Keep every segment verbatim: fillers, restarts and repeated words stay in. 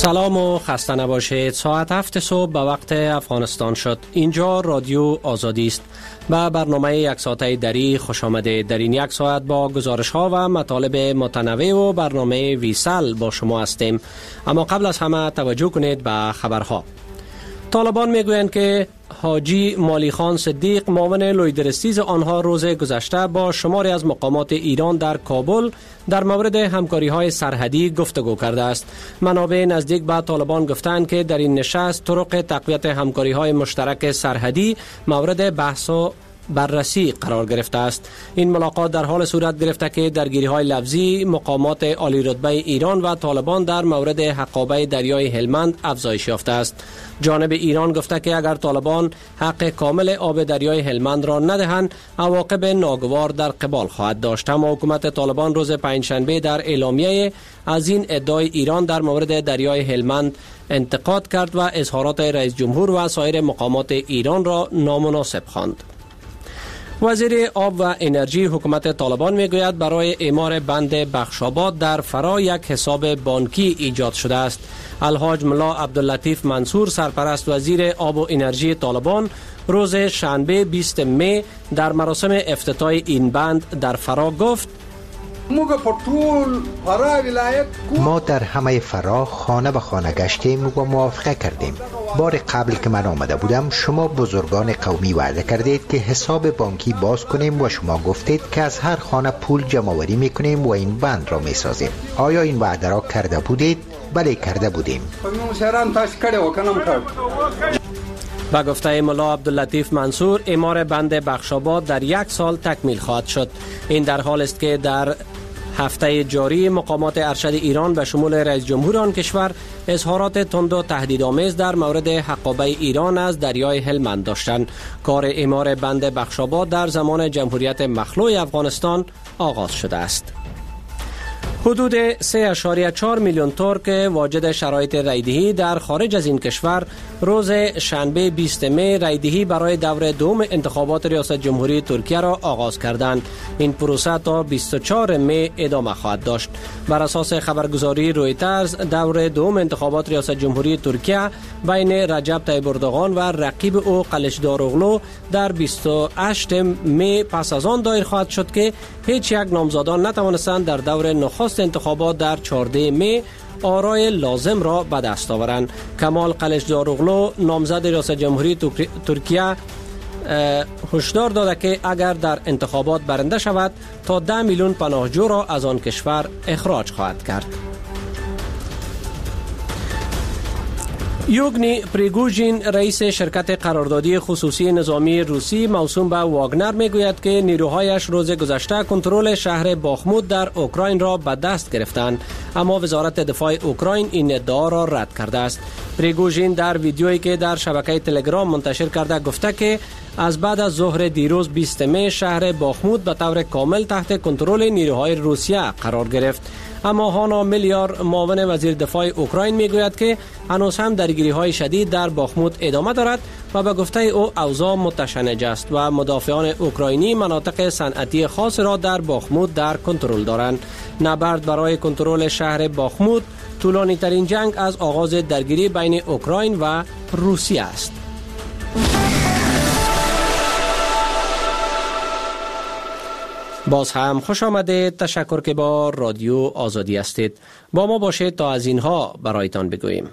سلام و خسته نباشید. ساعت هفت صبح به وقت افغانستان شد. اینجا رادیو آزادی است. با برنامه یک ساعته دری خوش آمده. در این یک ساعت با گزارش ها و مطالب متنوع و برنامه ویسل با شما هستیم. اما قبل از همه توجه کنید به خبرها. طالبان میگویند که حاجی مالی خان صدیق معاون لویدرستیز آنها روز گذشته با شماری از مقامات ایران در کابل در مورد همکاری های سرحدی گفتگو کرده است. منابع نزدیک به طالبان گفتند که در این نشست طرق تقویت همکاری های مشترک سرحدی مورد بحث و بررسی قرار گرفته است. این ملاقات در حال صورت گرفته که درگیری های لفظی مقامات عالی رتبه ایران و طالبان در مورد حقابه دریای هلمند افزایش یافته است. جانب ایران گفته که اگر طالبان حق کامل آب دریای هلمند را ندهند، عواقب ناگوار در قبال خواهد داشت. اما حکومت طالبان روز پنجشنبه در اعلامیه از این ادعای ایران در مورد دریای هلمند انتقاد کرد و اظهارات رئیس جمهور و سایر مقامات ایران را نامناسب خواند. وزیر آب و انرژی حکومت طالبان میگوید برای اعمار بند بخشاباد در فرا یک حساب بانکی ایجاد شده است. الحاج ملا عبداللطیف منصور سرپرست وزیر آب و انرژی طالبان روز شنبه بیست می در مراسم افتتاح این بند در فرا گفت: ما در همه فرا خانه به خانه گشتیم و موافقه کردیم. بار قبل که من آمده بودم شما بزرگان قومی وعده کردید که حساب بانکی باز کنیم و شما گفتید که از هر خانه پول جمع آوری میکنیم و این بند را میسازیم. آیا این وعده را کرده بودید؟ بله کرده بودیم. با گفته ملا عبداللطیف منصور اعمار بند بخشاباد در یک سال تکمیل خواهد شد. این در حال است که در هفته جاری مقامات ارشد ایران به شمول رئیس جمهور آن کشور اظهارات تند و تهدیدآمیز در مورد حقابه ایران از دریای هلمند داشتند. کار اعمار بند بخشاباد در زمان جمهوریت مخلوع افغانستان آغاز شده است. حدود سه ممیز چهار میلیون ترک واجد شرایط رایدهی در خارج از این کشور روز شنبه بیست می رایدهی برای دور دوم انتخابات ریاست جمهوری ترکیه را آغاز کردند. این پروسه تا بیست و چهارم می ادامه خواهد داشت. بر اساس خبرگزاری رویترز دور دوم انتخابات ریاست جمهوری ترکیه بین رجب طیب اردوغان و رقیب او قلچداروغلو در بیست و هشتم می پس از آن دایر خواهد شد که هیچ یک نامزدان نتوانستند در دور نخست انتخابات در چهاردهم می آرای لازم را به دست آورند. کمال قلچداروغلو نامزد ریاست جمهوری ترکیه هشدار داده که اگر در انتخابات برنده شود تا ده میلیون پناهجو را از آن کشور اخراج خواهد کرد. یوگنی پریگوژین رئیس شرکت قراردادی خصوصی نظامی روسی موسوم به واگنر میگوید که نیروهایش روز گذشته کنترل شهر باخموت در اوکراین را به دست گرفتند، اما وزارت دفاع اوکراین این ادعا را رد کرده است. پریگوژین در ویدیویی که در شبکه تلگرام منتشر کرده گفته که از بعد از ظهر دیروز بیست می شهر باخموت به طور کامل تحت کنترل نیروهای روسیه قرار گرفت. اما هانا میلیار معاون وزیر دفاع اوکراین میگوید که هنوز هم درگیری های شدید در باخموت ادامه دارد و به گفته او اوضاع متشنج است و مدافعان اوکراینی مناطق صنعتی خاص را در باخموت در کنترل دارند. نبرد برای کنترل شهر باخموت طولانی ترین جنگ از آغاز درگیری بین اوکراین و روسیه است. باز هم خوش آمده. تشکر که با رادیو آزادی هستید. با ما باشید تا از اینها برایتان بگوییم.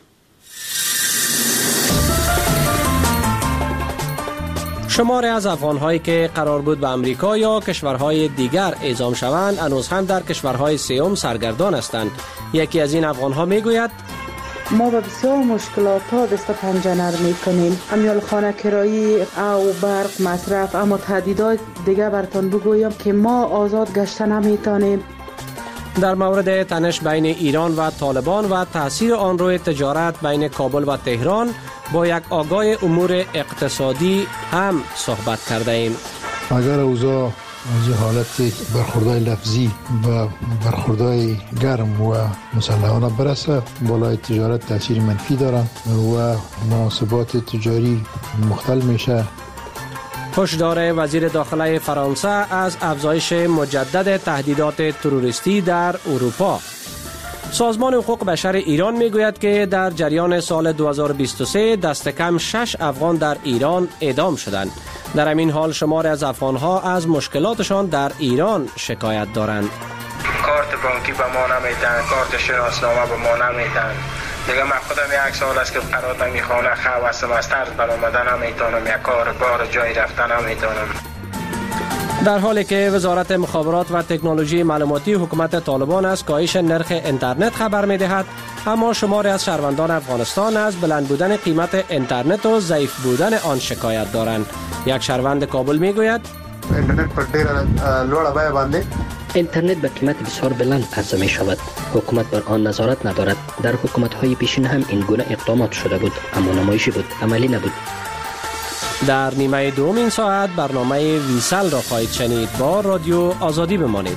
شماری از افغان‌هایی که قرار بود به امریکا یا کشورهای دیگر اعزام شوند هنوز هم در کشورهای سوم سرگردان هستند. یکی از این افغان‌ها میگوید: ما به بسیار مشکلات ها دست پنجه نرم میکنیم. امیال خانه کرایی او برق مصرف، اما تهدیدات دیگه براتون بگویم که ما آزاد گشته نمیتونیم. در مورد تنش بین ایران و طالبان و تاثیر آن روی تجارت بین کابل و تهران با یک آگاه امور اقتصادی هم صحبت کرده ایم. اگر اوضاع از حالت برخوردهای لفظی و برخوردهای گرم و مسلحانه برسه، بالای تجارت تاثیر منفی دارن و مناسبات تجاری مختل میشه. هشدار وزیر داخله فرانسه از افزایش مجدد تهدیدات تروریستی در اروپا. سازمان حقوق بشر ایران میگوید که در جریان سال دو هزار و بیست و سه دست کم شش افغان در ایران اعدام شدند. در همین حال شماری از افغانها از مشکلاتشان در ایران شکایت دارند. کارت بانکی به ما نمیدن، کارت شناسنامه به ما نمیدن. دیگه من خودم یک سال است که قرار نمیخوانه خواسم از طرز برآمدن نمیتونم، یک کار بار جای رفتن نمیتونم. در حالی که وزارت مخابرات و تکنولوژی معلوماتی حکومت طالبان از کاهش نرخ اینترنت خبر می‌دهد، اما شماری از شهروندان افغانستان از بلند بودن قیمت اینترنت و ضعیف بودن آن شکایت دارند. یک شهروند کابل میگوید اینترنت پر ډیر لوړه بیه باندې اینترنت به قیمت بسیار بلند عرضه می شود. حکومت بر آن نظارت ندارد. در حکومت‌های پیشین هم این گونه اقدامات شده بود، اما نمایشی بود، عملی نبود. در نیمه دوم این ساعت برنامه ویسل را خواهید شنید. با رادیو آزادی بمانید.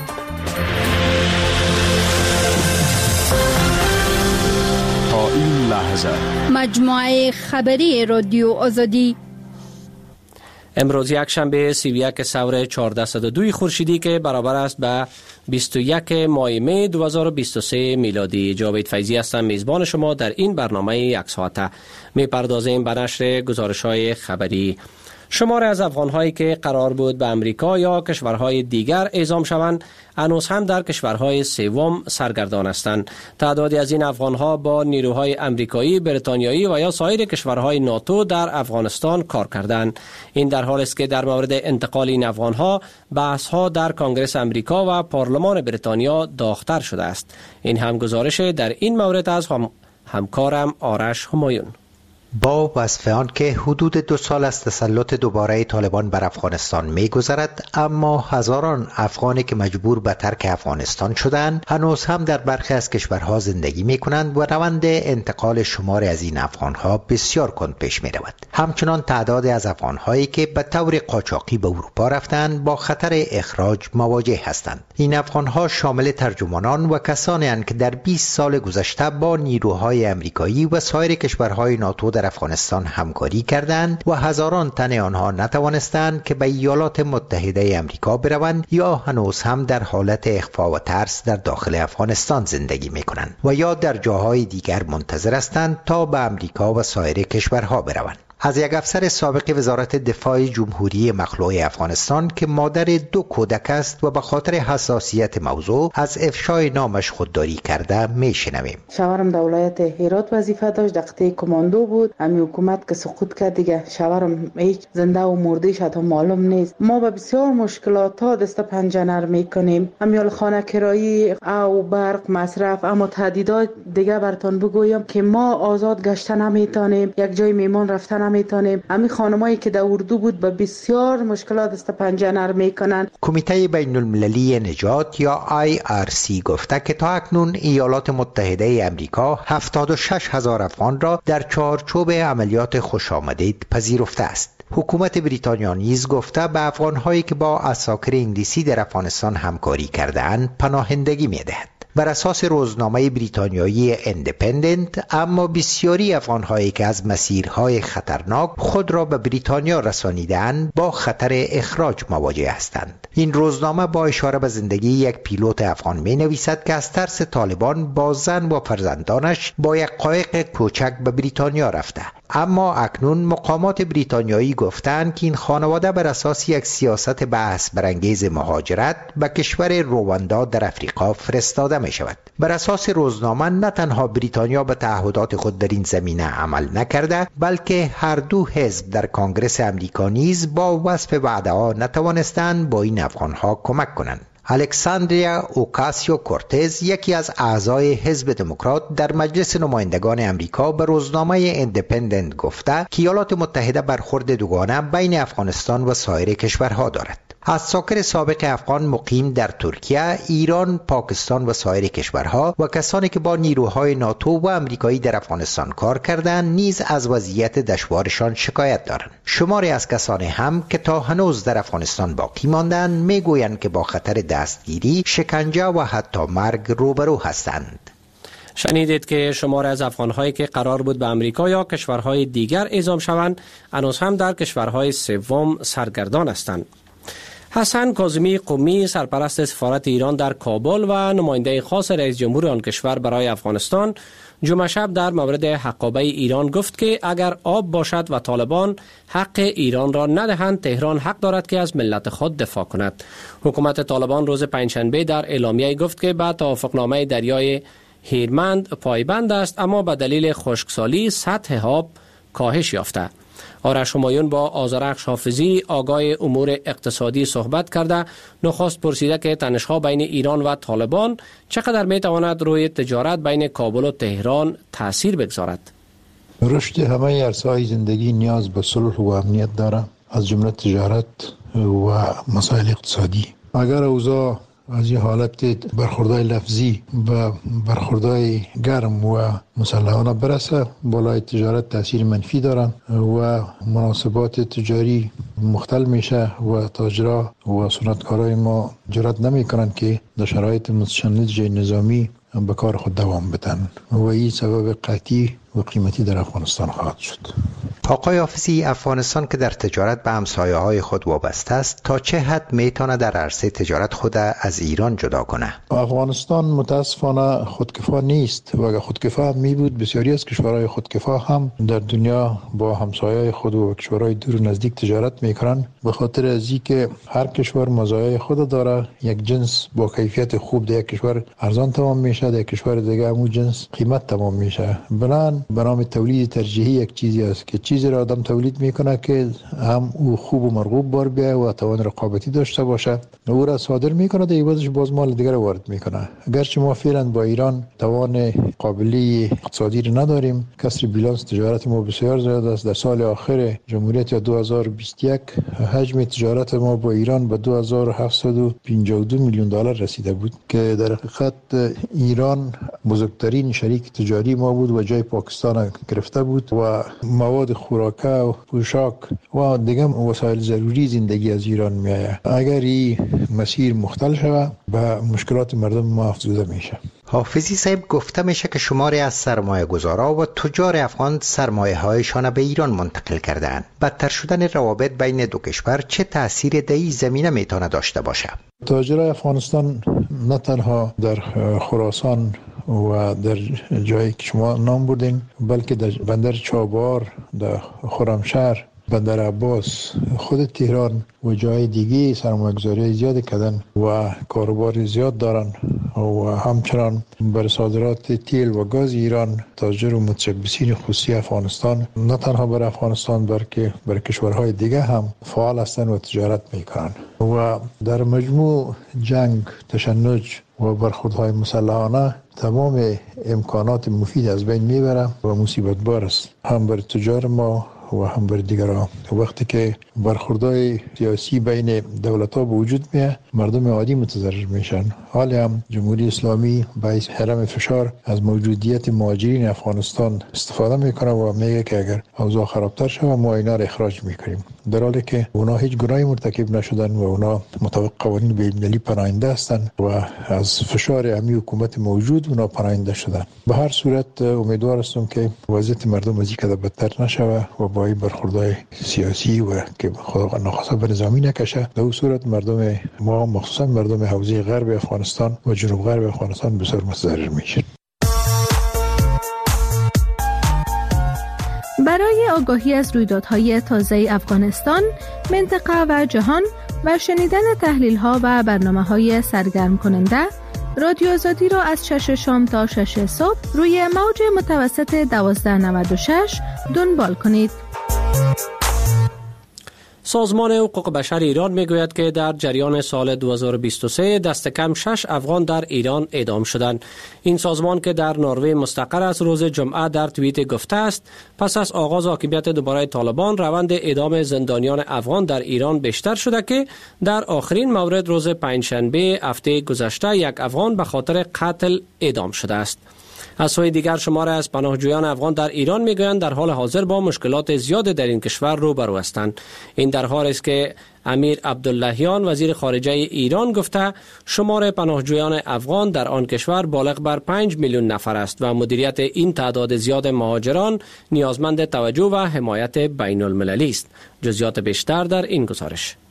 تا این لحظه مجموعه خبری رادیو آزادی امروز یک شنبه سی و یک سور چهارصد و دو خورشیدی که برابر است به بیست و یک ماه می دو هزار و بیست و سه میلادی. جاوید فیضی هستم، میزبان شما در این برنامه یک ساعته. می پردازیم به نشر گزارش‌های خبری. شماری از افغان‌هایی که قرار بود به امریکا یا کشورهای دیگر اعزام شوند، هنوز هم در کشورهای سوم سرگردان هستند. تعدادی از این افغان‌ها با نیروهای امریکایی، بریتانیایی و یا سایر کشورهای ناتو در افغانستان کار کردند. این در حالی است که در مورد انتقال این افغان‌ها بحث‌ها در کنگره امریکا و پارلمان بریتانیا داغ‌تر شده است. این هم گزارش در این مورد از هم همکارم آرش همایون. با وصف آن که حدود دو سال از تسلط دوباره طالبان بر افغانستان می گذرد، اما هزاران افغانی که مجبور به ترک افغانستان شدند هنوز هم در برخی از کشورها زندگی می کنند و روند انتقال شماری از این افغانها بسیار کند پیش می رود. همچنان تعداد از افغانهایی که به طور قاچاقی به اروپا رفتند با خطر اخراج مواجه هستند. این افغانها شامل ترجمانان و کسانی اند که در بیست سال گذشته با نیروهای امریکایی و سایر کشورهای ناتو در افغانستان همکاری کردند و هزاران تن آنها نتوانستند که به ایالات متحده امریکا بروند یا هنوز هم در حالت اخفا و ترس در داخل افغانستان زندگی می کنند و یا در جاهای دیگر منتظر هستند تا به امریکا و سایر کشورها بروند. از یک افسر سابق وزارت دفاع جمهوری مخلوع افغانستان که مادر دو کودک است و به خاطر حساسیت موضوع از افشای نامش خودداری کرده میشنویم. شوهرم در ولایت هرات وظیفه داشت، دقیقه کماندو بود. امی حکومت که سقوط کرد دیگه شوهرم هیچ زنده و مرده شد معلوم نیست. ما به بسیار مشکلات ها دست پنجه نرم میکنیم. امیال خانه کرایی او برق مصرف، اما تهدیدات دیگه براتون بگویم که ما آزاد گشتن نمیتونیم، یک جای میمان رفتن میتونیم. همین خانمایی که در اردو بود به بسیار مشکلات دست پنجه نرم میکنن. کمیته بین المللی نجات یا آی آر سی گفته که تا اکنون ایالات متحده امریکا هفتاد و شش هزار افغان را در چارچوب عملیات خوشامدید پذیرفته است. حکومت بریتانیا نیز گفته به افغانهایی که با عساکر انگلیسی در افغانستان همکاری کرده‌اند پناهندگی میدهد. بر اساس روزنامه بریتانیایی اندپندنت، اما بسیاری افغانهایی که از مسیرهای خطرناک خود را به بریتانیا رسانیدند با خطر اخراج مواجه هستند. این روزنامه با اشاره به زندگی یک پیلوت افغان می نویسد که از ترس طالبان با زن و فرزندانش با یک قایق کوچک به بریتانیا رفته، اما اکنون مقامات بریتانیایی گفتند که این خانواده بر اساس یک سیاست بحث برانگیز مهاجرت به کشور رواندا در افریقا فرستاده می شود. بر اساس روزنامه نه تنها بریتانیا به تعهدات خود در این زمینه عمل نکرده، بلکه هر دو حزب در کنگره امریکا نیز با وصف وعده‌ها نتوانستند با این افغانها کمک کنند. الکساندریا اوکاسیو کورتز، یکی از اعضای حزب دموکرات در مجلس نمایندگان امریکا، به روزنامه اندپندنت گفته که ایالات متحده برخورد دوگانه بین افغانستان و سایر کشورها دارد. عساکر سابق افغان مقیم در ترکیه، ایران، پاکستان و سایر کشورها و کسانی که با نیروهای ناتو و امریکایی در افغانستان کار کردند نیز از وضعیت دشوارشان شکایت دارند. شماری از کسانی هم که تا هنوز در افغانستان باقی ماندند میگویند که با خطر دستگیری، شکنجه و حتی مرگ روبرو هستند. شنیدید که شماری از افغان‌هایی که قرار بود به امریکا یا کشورهای دیگر اعزام شوند هنوز هم در کشورهای سوم سرگردان هستند. حسن کاظمی قمی سرپرست سفارت ایران در کابل و نماینده خاص رئیس جمهور آن کشور برای افغانستان جمعه شب در مورد حقابه ایران گفت که اگر آب باشد و طالبان حق ایران را ندهند، تهران حق دارد که از ملت خود دفاع کند. حکومت طالبان روز پنجشنبه در اعلامیه گفت که به توافقنامه دریای هیرمند پایبند است، اما به دلیل خشکسالی سطح آب کاهش یافته. آرش همایون با آذرخش حافظی آگاه امور اقتصادی صحبت کرده نخست پرسیده که تنش‌ها بین ایران و طالبان چقدر میتواند روی تجارت بین کابل و تهران تأثیر بگذارد. رشد همه عرصه‌های زندگی نیاز به صلح و امنیت دارد، از جمله تجارت و مسائل اقتصادی. اگر اوضاع از این حالت برخوردهای لفظی و برخوردهای گرم و مسلحانه برسه، بالای تجارت تاثیر منفی دارن و مناسبات تجاری مختل میشه و تاجرها و صنعتکارای ما جرأت نمیکنن که در شرایط متشنج نظامی به کار خود دوام بدن و این سبب قطعی و قیمتی در افغانستان خواهد شد. آقای حافظی، افغانستان که در تجارت به همسایه‌های خود وابسته است، تا چه حد میتونه در عرصه تجارت خود از ایران جدا کنه؟ افغانستان متاسفانه خودکفا نیست و اگر خودکفا می بود، بسیاری از کشورهای خودکفا هم در دنیا با همسایه‌های خود و کشورهای دور و نزدیک تجارت میکنن، به خاطر از اینکه هر کشور مزایای خود داره. یک جنس با کیفیت خوب در یک کشور ارزان تمام میشه، در کشور دیگه همون جنس قیمت تمام میشه. بنان به نام تولید ترجیحی یک چیزی است که چیزی را آدم تولید میکنه که هم او خوب و مرغوب بار بیایه و توان رقابتی داشته باشه، او را صادر میکنه، در عوضش باز مال دیگر وارد میکنه. اگرچه ما فعلا با ایران توان قابلی اقتصادی را نداریم، کسر بیلانس تجارت ما بسیار زیاد است. در سال آخر جمهوریت دو هزار و بیست و یک حجم تجارت ما با ایران به دو هزار و هفتصد و پنجاه و دو میلیون دلار رسیده بود که در حقیقت ایران بزرگترین شریک تجاری ما بود و جای پاکستان گرفته بود و مواد خوراکه و پوشاک و دیگه وسایل ضروری زندگی از ایران میآید. اگر این مسیر مختل شود، به مشکلات مردم ما افزوده میشه. حافظی صاحب، گفته میشه که شماری از سرمایه گذارا و تجار افغان سرمایه هایشان به ایران منتقل کردند. بدتر شدن روابط بین دو کشور چه تأثیر در این زمینه میتونه داشته باشه؟ تاجرای افغانستان نه تنها در خراسان و در جایی که شما نام بردین، بلکه در بندر چابهار، در خرمشهر، بندر عباس، خود تهران و جای دیگه سرمایه‌گذاری زیاد کردن و کاروبار زیاد دارن و همچنان بر صادرات تیل و گاز ایران تاجر و متشبثین خصوصی افغانستان نه تنها بر افغانستان بلکه بر کشورهای دیگه هم فعال هستند و تجارت میکنن و در مجموع جنگ، تشنج و برخوردهای مسلحانه تمام امکانات مفید از بین میبره و مصیبت بار است، هم بر تجار ما و هم بر دیگران. وقتی که برخوردهای سیاسی بین دولت‌ها به وجود میاد، مردم عادی متضرر میشن. حالی هم جمهوری اسلامی باعث حرم فشار از موجودیت مهاجرین افغانستان استفاده میکنه و میگه که اگر اوضاع خرابتر شود ما اینا را اخراج میکنیم، در حالی که اونا هیچ گناهی مرتکب نشدن و اونا مطابق قوانین بین‌المللی پناهنده هستند و از فشار امی حکومت موجود اونا پناهنده شدن. به هر صورت امیدوار هستم که وضعیت مردم از این کده بدتر نشود و با این برخوردهای سیاسی و که خدا ناخواسته به نظامی نکشه. در اون صورت مردم ما مخصوصا مردم حوزه غرب افغانستان و جنوب غرب افغانستان بسیار متضرر میشن. برای آگاهی از رویدادهای تازه افغانستان، منطقه و جهان و شنیدن تحلیل‌ها و برنامه‌های سرگرم کننده، رادیو آزادی را از شش شام تا شش صبح روی موج متوسط دوازده نود و شش دنبال کنید. سازمان حقوق بشر ایران میگوید که در جریان سال دو هزار و بیست و سه دست کم شش افغان در ایران اعدام شدند. این سازمان که در نروژ مستقر است روز جمعه در توییت گفته است پس از آغاز حاکمیت دوباره طالبان روند اعدام زندانیان افغان در ایران بیشتر شده که در آخرین مورد روز پنجشنبه هفته گذشته یک افغان به خاطر قتل اعدام شده است. از سوی دیگر شمار از پناهجویان افغان در ایران میگویند در حال حاضر با مشکلات زیاد در این کشور روبرو هستند. این در حالی است که امیر عبداللهیان وزیر خارجه ایران گفته شمار پناهجویان افغان در آن کشور بالغ بر پنج میلیون نفر است و مدیریت این تعداد زیاد مهاجران نیازمند توجه و حمایت بین المللی است. جزئیات بیشتر در این گزارش.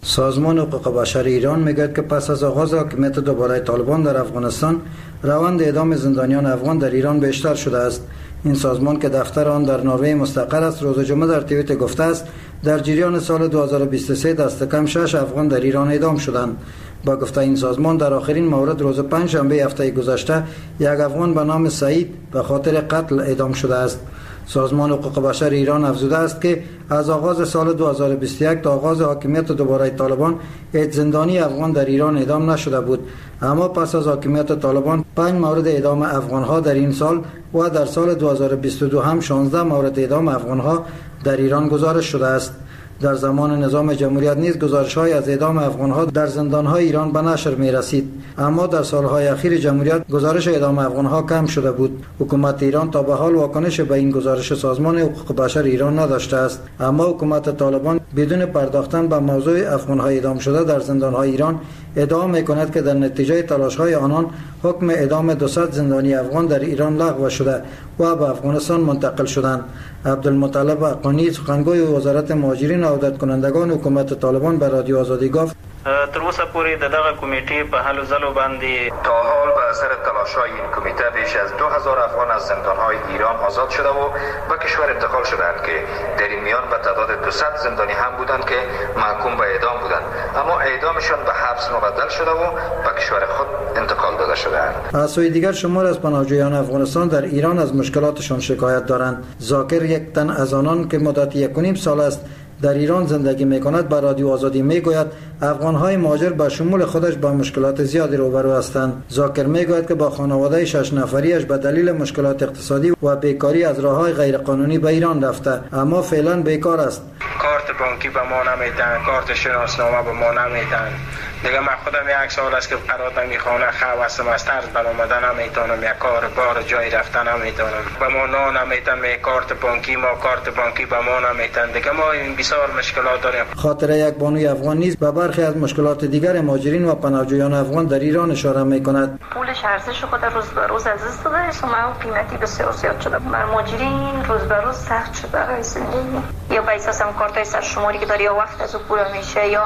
سازمان حقوق بشر ایران میگوید که پس از آغاز حاکمیت دوباره طالبان در افغانستان، روند اعدام زندانیان افغان در ایران بیشتر شده است. این سازمان که دفتر آن در نروژ مستقر است، روز جمعه در توییت گفته است در جریان سال دو هزار و بیست و سه دست کم شش افغان در ایران اعدام شدند. با گفته این سازمان در آخرین مورد روز پنج شنبه هفته گذشته یک افغان به نام سعید به خاطر قتل اعدام شده است. سازمان حقوق بشر ایران افزوده است که از آغاز سال دو هزار و بیست و یک تا آغاز حاکمیت دوباره طالبان هیچ زندانی افغان در ایران اعدام نشده بود، اما پس از حاکمیت طالبان پنج مورد اعدام افغانها در این سال و در سال دو هزار و بیست و دو هم شانزده مورد اعدام افغانها در ایران گزارش شده است. در زمان نظام جمهوریت نیز گزارش‌های از اعدام افغان‌ها در زندان‌های ایران به نشر می‌رسید، اما در سال‌های اخیر جمهوریت گزارش اعدام افغان‌ها کم شده بود. حکومت ایران تا به حال واکنش به این گزارش سازمان حقوق بشر ایران نداشته است، اما حکومت طالبان بدون پرداختن به موضوع افغان‌های اعدام شده در زندان‌های ایران ادعا می‌کند که در نتیجه تلاش‌های آنان حکم اعدام دویست زندانی افغان در ایران لغو شده و به افغانستان منتقل شدند. عبدالمطلب اقانی، سخنگوی وزارت مهاجرین و عودت کنندگان حکومت طالبان به رادیو آزادی گفت: تر اوسه پورې د دغه کمیټې په هلو ځلو باندې تا حال به اثر تلاش‌های این کمیته بیش از دو هزار افغان از زندان‌های ایران آزاد شده و به کشور انتقال شدند که در این میان به تعداد دویست زندانی هم بودند که محکوم به اعدام بودند، اما اعدامشان به حبس مبدل شده و به کشور خود انتقال داده شدند. از سوی دیگر شمار از پناهجویان افغانستان در ایران از مشکلاتشان شکایت دارند. ذاکر، یک تن از آنان که مدت یک و نیم سال است در ایران زندگی میکند، به رادیو آزادی میگوید افغان‌های مهاجر به شمول خودش با مشکلات زیادی روبرو هستند. ذاکر میگوید که با خانواده شش نفریش به دلیل مشکلات اقتصادی و بیکاری از راه‌های غیرقانونی به ایران رفته، اما فعلا بیکار است. کارت بانکی به ما نمیدن، کارت شناسنامه به ما نمیدن. دیگه من خودم یک سال است که قرار نمیخوانه، خواه هستم، از طرز برآمدن نمیتونم، یک کار بار جای رفتن نمیتونم، به ما نه نمیتن، می کارت بانکی ما کارت بانکی به ما نمیتن. دیگه ما این بسیار مشکلات داریم. خاطره یک بانوی افغان نیز به برخی از مشکلات دیگر مهاجرین و پناهجویان افغان در ایران اشاره میکند. پولش ارزش خود روز به روز از دست داده است و قیمتی بسیار زیاد شده. بر مهاجرین روز به روز سخت شده برای زندگی. یا به اساس هم کارتای سرشماری که داری یا وقت از او پول میشه یا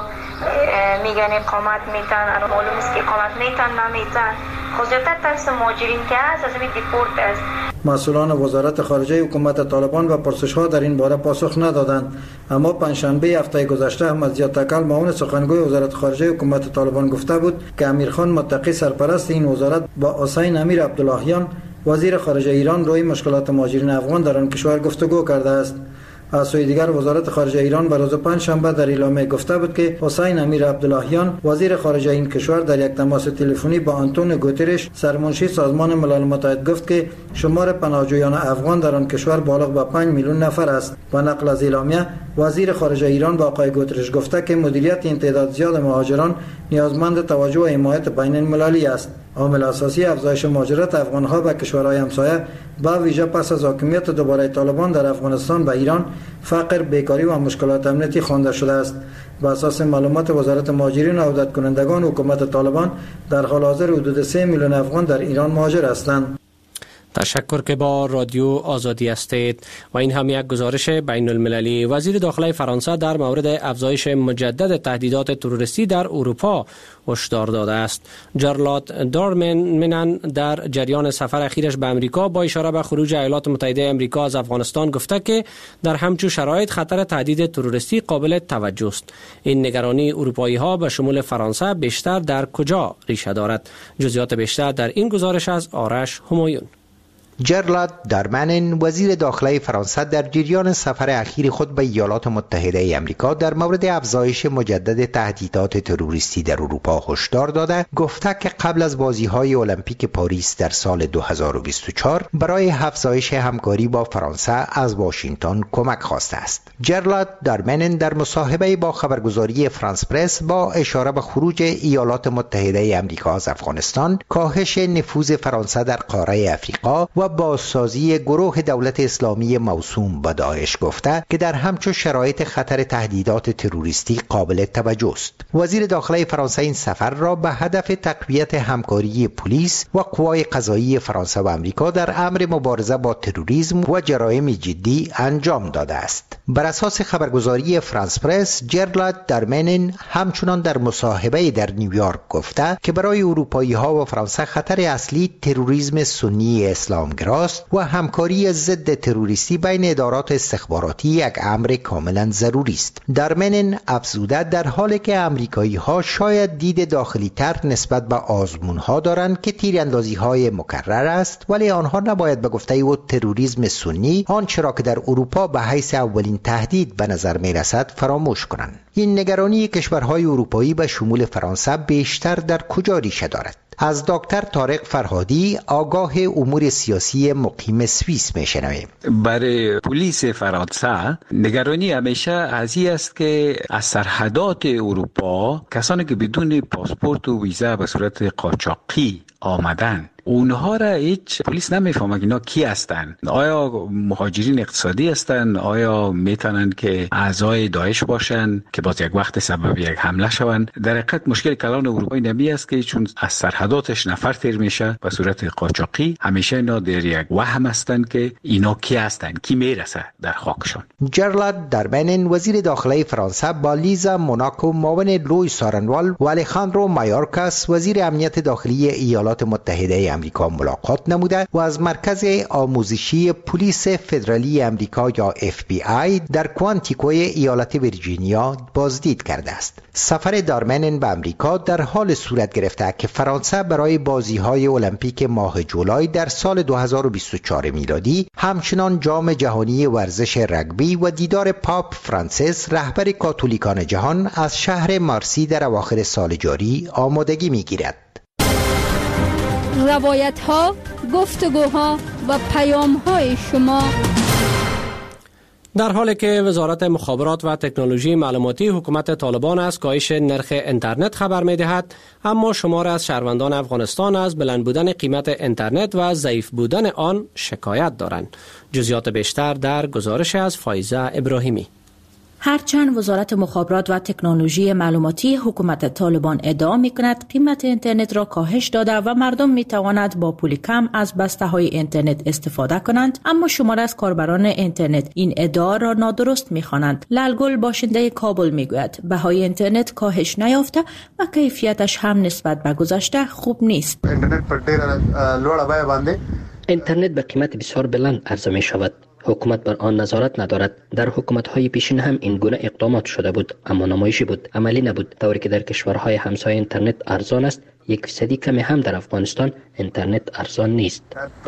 میگن اقامت میتن، الان معلوم است که اقامت میتن نمیتن. خصوصا ترس مهاجرین که هست از این دیپورت است. مسئولان وزارت خارجه حکومت طالبان به پرسش‌ها در این باره پاسخ ندادند، اما پنجشنبه هفته گذشته احمد ضیاء تکل، معاون سخنگوی وزارت خارجه حکومت طالبان، گفته بود که امیرخان متقی، سرپرست این وزارت، با حسین امیر عبداللهیان وزیر خارجه ایران روی مشکلات مهاجرین افغان در آن کشور گفتگو کرده است. از سوی دیگر وزارت خارجه ایران به روز پنجشنبه در اعلامیه گفته بود که حسین امیر عبداللهیان وزیر خارجه این کشور در یک تماس تلفنی با آنتونیو گوترش سرمنشی سازمان ملل متحد گفت که شمار پناهجویان افغان در آن کشور بالغ به پنج میلیون نفر است. با نقل از اعلامیه وزیر خارجه ایران با آقای گوترش گفته که مدیریت این تعداد زیاد مهاجران نیازمند توجه و حمایت بین المللی است. عامل اساسی افزایش مهاجرت افغان‌ها به کشورهای همسایه با ویژه پس از حاکمیت دوباره طالبان در افغانستان و ایران فقر، بیکاری و مشکلات امنیتی خوانده شده است. بر اساس معلومات وزارت مهاجرین و عودت کنندگان حکومت طالبان در حال حاضر حدود سه میلیون افغان در ایران مهاجر هستند. تشکر که با رادیو آزادی هستید. و این هم یک گزارش بین المللی. وزیر داخله فرانسه در مورد افزایش مجدد تهدیدات تروریستی در اروپا هشدار داده است. جرلات دارمنن در جریان سفر اخیرش به امریکا با اشاره به خروج ایالات متحده امریکا از افغانستان گفته که در همچون شرایط خطر تهدید تروریستی قابل توجه است. این نگرانی اروپایی ها به شمول فرانسه بیشتر در کجا ریشه دارد؟ جزئیات بیشتر در این گزارش از آرش همایون. جرلات دارمنن وزیر داخله فرانسه در جریان سفر اخیر خود به ایالات متحده ای آمریکا در مورد افزایش مجدد تهدیدات تروریستی در اروپا هشدار داده گفته که قبل از بازی‌های المپیک پاریس در سال دو هزار و بیست و چهار برای افزایش همکاری با فرانسه از واشنگتن کمک خواسته است. جرلات دارمنن در مصاحبه با خبرگزاری فرانس پرس با اشاره به خروج ایالات متحده ای آمریکا از افغانستان، کاهش نفوذ فرانسه در قاره افریقا و بازسازی گروه دولت اسلامی موسوم به داعش گفته که در همچون شرایط خطر تهدیدات تروریستی قابل توجه است. وزیر داخله فرانسه این سفر را به هدف تقویت همکاری پلیس و قوای قضایی فرانسه و امریکا در امر مبارزه با تروریسم و جرایم جدی انجام داده است. بر اساس خبرگزاری فرانس پرس، جرالد دارمنن همچنان در مصاحبه در نیویورک گفته که برای اروپایی ها و فرانسه خطر اصلی تروریسم سنی اسلامگراست و همکاری ضد تروریستی بین ادارات استخباراتی یک امر کاملا ضروری است. دارمنن افزوده در حالی که امریکایی ها شاید دید داخلی تر نسبت به آزمون ها دارند که تیراندازی های مکرر است، ولی آنها نباید به گفته او تروریسم سنی آنچه را که در اروپا به حیث اولین تهدید به نظر می رسد فراموش کنند. این نگرانی کشورهای اروپایی به شمول فرانسه بیشتر در کجا ریشه دارد؟ از دکتر طارق فرهادی، آگاه امور سیاسی مقیم سوئیس میشنویم. برای پلیس فرانسه نگرانی همیشه از این است که از سرحدات اروپا کسانی که بدون پاسپورت و ویزا به صورت قاچاقی آمدن، اونها را هیچ پلیس نمیفهمه که اینا کی هستن. آیا مهاجرین اقتصادی هستن؟ آیا میتونن که اعضای داعش باشن که باز یک وقت سبب یک حمله شوند؟ در حقیقت مشکل کلان اروپایی نمی است که چون از سرحداتش نفر تیر میشه به صورت قاچاقی، همیشه اینا در یک وهم هستن که اینا کی هستن، کی میرسه در خاکشون. جرالد دارمنن وزیر داخله فرانسه با لیزا موناکو معاون لوئیس آرنوال و الخاندرو مایورکاس وزیر امنیت داخلی ایالات متحده امریکا ملاقات نموده و از مرکز آموزشی پلیس فدرالی امریکا یا اف بی آی در کوانتیکوی ایالت ویرجینیا بازدید کرده است. سفر دارمنن به امریکا در حال صورت گرفته که فرانسه برای بازی‌های المپیک ماه جولای در سال دو هزار و بیست و چهار میلادی همچنان جام جهانی ورزش رگبی و دیدار پاپ فرانسیس رهبر کاتولیکان جهان از شهر مارسی در اواخر سال جاری آمادگی می‌گیرد. روایت ها، گفتگوها و پیام های شما. در حالی که وزارت مخابرات و تکنولوژی معلوماتی حکومت طالبان از کاهش نرخ اینترنت خبر می دهد، اما شمار از شهروندان افغانستان از بلند بودن قیمت اینترنت و ضعیف بودن آن شکایت دارند. جزئیات بیشتر در گزارش از فایزه ابراهیمی. هرچند وزارت مخابرات و تکنولوژی معلوماتی حکومت طالبان ادعا می‌کند قیمت اینترنت را کاهش داده و مردم می‌توانند با پول کم از بسته‌های اینترنت استفاده کنند، اما شمار از کاربران اینترنت این ادعا را نادرست می‌خوانند. لالگل باشنده کابل می‌گوید بهای اینترنت کاهش نیافته و کیفیتش هم نسبت به گذشته خوب نیست. اینترنت پر ډیر لوړ بیه باندې اینترنت به قیمت بسیار بلند عرضه می‌شود. حکومت بر آن نظارت ندارد. در حکومت‌های پیشین هم این گونه اقدامات شده بود، اما نمایشی بود، عملی نبود. طوری که در کشورهای همسایه اینترنت ارزان است، یک فیصدی کمی هم در افغانستان اینترنت ارزان نیست.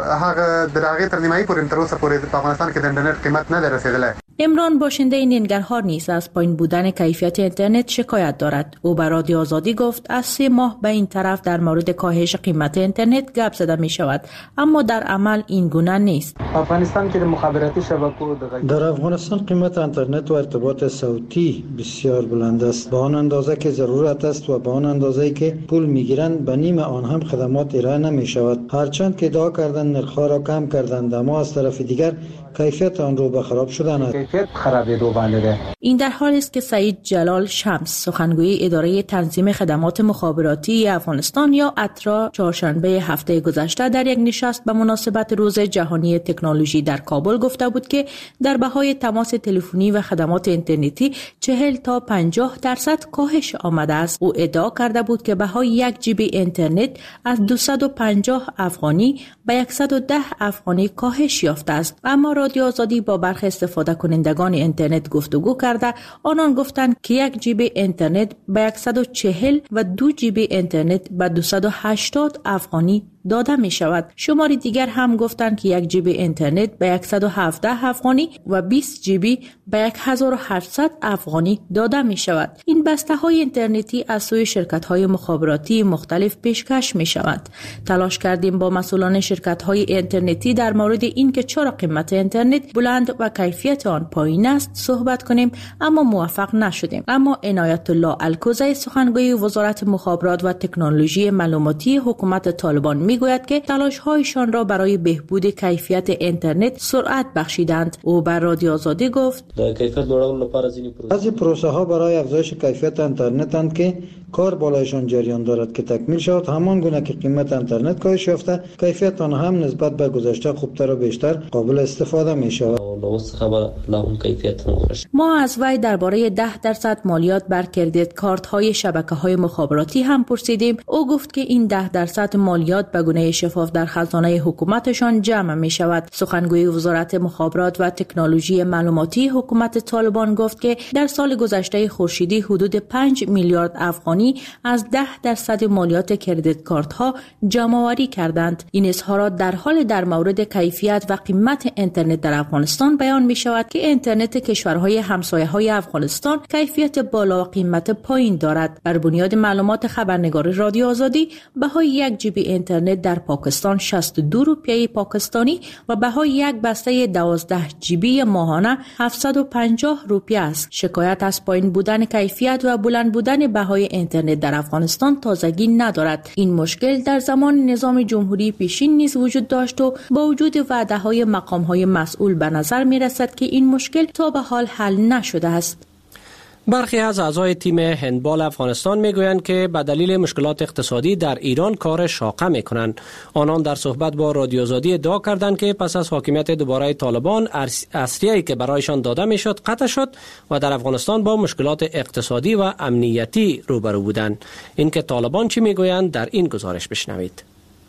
هغه در هغه تر نیمایي پورې تر اوسه پورې په افغانستان کې د اینترنت قیمت نه رسیدلی. عمران باشنده ننگرهار نیز از پایین بودن کیفیت اینترنت شکایت دارد. او به رادیو آزادی گفت از سه ماه به این طرف در مورد کاهش قیمت اینترنت گپ زده می شود، اما در عمل این گونه نیست. افغانستان کې د مخابراتي شبکو در افغانستان قیمت اینترنت و ارتباط صوتی بسیار بلند است، به آن اندازه که ضرورت است و به آن اندازه که پول میگیرند به نیم آن هم خدمات ارائه نمی شود. هرچند که ادعا کردند نرخ‌ها را کم کردند، اما از طرف دیگر کیفیت آن رو به خراب شدن کیفیت خرابیدو باندې. این در حالی است که سعید جلال شمس سخنگوی اداره تنظیم خدمات مخابراتی افغانستان یا اترا چهارشنبه هفته گذشته در یک نشست به مناسبت روز جهانی تکنولوژی در کابل گفته بود که در بهای تماس تلفنی و خدمات اینترنتی چهل تا پنجاه درصد کاهش آمده است. او ادعا کرده بود که بهای یک جی بی اینترنت از دویست و پنجاه افغانی به صد و ده افغانی کاهش یافته است. اما رادیو آزادی با برخی استفاده کنندگان اینترنت گفتگو کرده، آنان گفتند که یک جی بی اینترنت به صد و چهل و دو جی بی اینترنت به دویست و هشتاد افغانی داده می شود. شماری دیگر هم گفتند که یک جی بی اینترنت به صد و هفده افغانی و بیست جی بی به هزار و هفتصد افغانی داده می شود. این بسته های اینترنتی از سوی شرکت های مخابراتی مختلف پیشکش می شود. تلاش کردیم با مسئولان شرکت های اینترنتی در مورد این که چرا قیمت اینترنت اینترنت بلند و کیفیت آن پایین است صحبت کنیم، اما موفق نشدیم. اما عنایت الله الکوزی سخنگوی وزارت مخابرات و تکنولوژی معلوماتی حکومت طالبان میگوید که تلاش‌هایشان را برای بهبود کیفیت اینترنت سرعت بخشیدند. او بر رادیو آزادی گفت: از این پروسه ها برای افزایش کیفیت اینترنت اند که کار بالایشان جریان دارد که تکمیل شود. همان گونه که قیمت اینترنت کاهش یافته، کیفیت آن هم نسبت به گذشته خوبتر و بیشتر قابل استفاده می شود. ما از وی درباره ده درصد مالیات بر کردیت کارت های شبکه های مخابراتی هم پرسیدیم. او گفت که این ده درصد مالیات به گونه شفاف در خزانه حکومتشان جمع می شود. سخنگوی وزارت مخابرات و تکنولوژی معلوماتی حکومت طالبان گفت که در سال گذشته خورشیدی حدود پنج میلیارد افغانی از ده درصد مالیات کردیت کارت ها جمع آوری کردند. این اظهارات در حال در مورد کیفیت و قیمت اینترنت در افغانستان بیان می شود که اینترنت کشورهای همسایه های افغانستان کیفیت بالا و قیمت پایین دارد. بر بنیاد معلومات خبرنگار رادیو آزادی، بهای یک جی بی اینترنت در پاکستان شصت و دو روپیه پاکستانی و بهای یک بسته دوازده جی بی ماهانه هفتصد و پنجاه روپیه است. شکایت از پایین بودن کیفیت و بلند بودن بهای اینترنت در افغانستان تازگی ندارد. این مشکل در زمان نظام جمهوری پیشین نیز وجود داشت و با وجود وعده‌های مقام‌های مسئول به نظر می‌رسد که این مشکل تا به حال حل نشده است. برخی از اعضای تیم هندبال افغانستان میگویند که به دلیل مشکلات اقتصادی در ایران کار شاقه میکنند. آنان در صحبت با رادیو آزادی ادعا کردند که پس از حاکمیت دوباره طالبان اسیری که برایشان داده میشد قطع شد و در افغانستان با مشکلات اقتصادی و امنیتی روبرو بودند. اینکه طالبان چی میگویند در این گزارش بشنوید.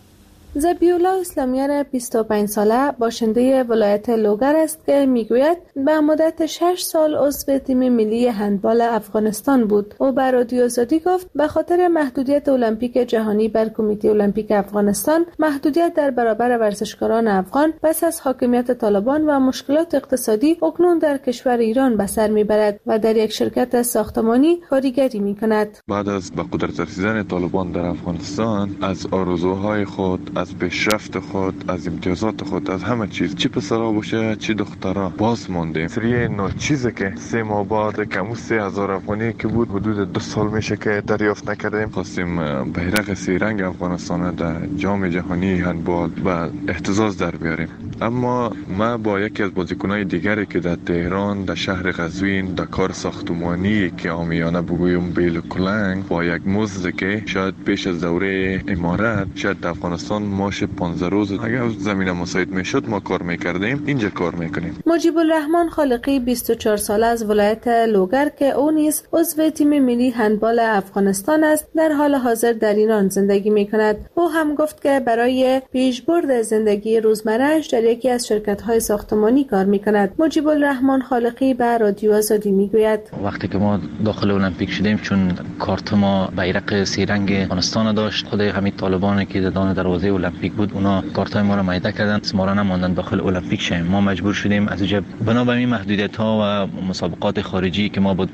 ذبیحالله اسلامیان بیست و پنج ساله باشنده ولایت لوگر است که میگوید به مدت شش سال عضو تیم ملی هندبال افغانستان بود. او بر رادیو آزادی گفت به خاطر محدودیت المپیک جهانی بر کمیته المپیک افغانستان، محدودیت در برابر ورزشکاران افغان پس از حاکمیت طالبان و مشکلات اقتصادی اکنون در کشور ایران به سر میبرد و در یک شرکت ساختمانی کارگری میکند. بعد از به قدرت رسیدن طالبان در افغانستان، از آرزوهای خود، از پیشرفت خود، از امتیازات خود، از همه چیز، چی پسرا باشه چی دخترا، باز ماندیم. سری نو چیزی که سه ماه بعد کمو سه هزار افغانی که بود، حدود دو سال میشه که دریافت نکردیم. خواستیم بیرق سی رنگ افغانستان در جام جهانی هندبال و اهتزاز در بیاریم. اما ما با یکی از بازیکنای دیگری که در تهران، در شهر قزوین، در کار ساختمانی که عامیانه بگویم بیل کلنگ، با یک مزد که شاید پیش از دوره امارت، شاید در افغانستان ماش پانزده روز اگر زمین مساعد میشد ما کار میکردیم، اینجا کار میکنیم. مجیب الرحمن خالقی بیست و چهار ساله از ولایت لوگر که او نیز عضو تیم ملی هندبال افغانستان است، در حال حاضر در ایران زندگی میکند. او هم گفت که برای پیشبرد زندگی روزمره‌اش در یکی از شرکت‌های ساختمانی کار میکند. مجیب الرحمن خالقی به رادیو آزادی میگوید وقتی که ما داخل المپیک شدیم، چون کارت ما بیرق سی رنگ افغانستان داشت، خود همین طالبانی که دادن دروازه المپیک بود، اونا کارتای ما رو معایده کردن، ما رو نموندن داخل المپیک شیم. ما مجبور شدیم از اینجا بنا به این محدودیت ها و مسابقات خارجی که ما با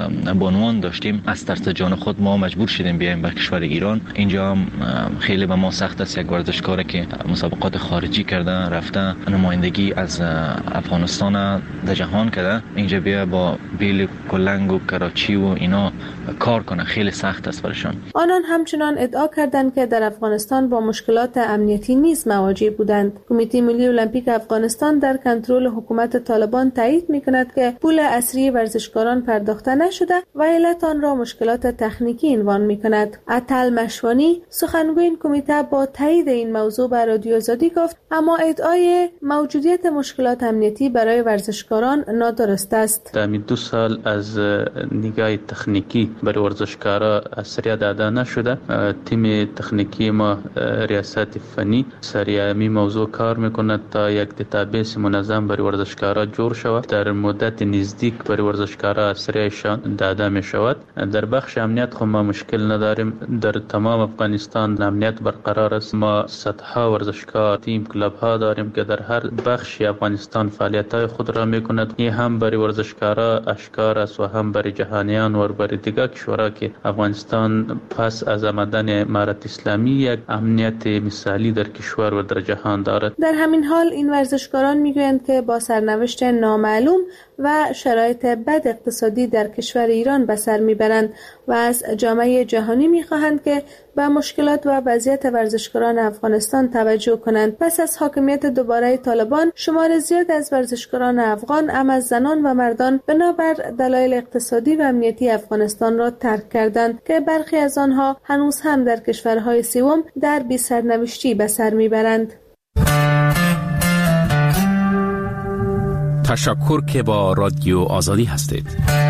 عنوان داشتیم، از ترس جان خود ما مجبور شدیم بیایم به کشور ایران. اینجا خیلی به ما سخت است. یک ورزشکاری که مسابقات خارجی کرده، رفته نمایندگی از افغانستان در جهان کرده، اینجا بیا با بیل کلنگ و کراچی و اینا کار کنه، خیلی سخت است برشان. آنان همچنان ادعا کردند که در افغانستان با مشکلات امنیتی نیز مواجه بودند. کمیته ملی المپیک افغانستان در کنترل حکومت طالبان تایید می‌کند که پول اصلی ورزشکاران پرداخته نشده و علت آن را مشکلات تکنیکی عنوان می‌کند. عطل مشوانی سخنگوی این کمیته با تایید این موضوع بر رادیو آزادی گفت اما ادعای موجودیت مشکلات امنیتی برای ورزشکاران نادرست است. در دو سال از نگاه تکنیکی برای ورزشکارا اثری داده نشده. تیم تکنیکی ما ریاست فنی سریع می موضوع کار میکند تا یک دیتابیس منظم برای ورزشکارا جور شود. در مدت نزدیک برای ورزشکارا سریعشان داده می شود. در بخش امنیت خود ما مشکل نداریم. در تمام افغانستان امنیت برقرار است. ما صدها ورزشکار، تیم، کلاب ها داریم که در هر بخشی افغانستان فعالیت‌های خود را می‌کند. این هم برای ورزشکارا اشکار است و هم برای جهانیان و برای دیگر کشورها که افغانستان پس از آمدن امارت اسلامی یک امنیت مثالی در کشور و در جهان دارد. در همین حال این ورزشکاران میگویند که با سرنوشت نامعلوم و شرایط بد اقتصادی در کشور ایران به سر میبرند و از جامعه جهانی میخواهند که به مشکلات و وضعیت ورزشکاران افغانستان توجه کنند. پس از حاکمیت دوباره طالبان، شمار زیاد از ورزشکاران افغان، هم از زنان و مردان، بنابر دلایل اقتصادی و امنیتی افغانستان را ترک کردند که برخی از آنها هنوز هم در کشورهای سوم در بی سرنوشتی به سر میبرند. تشکر که با رادیو آزادی هستید.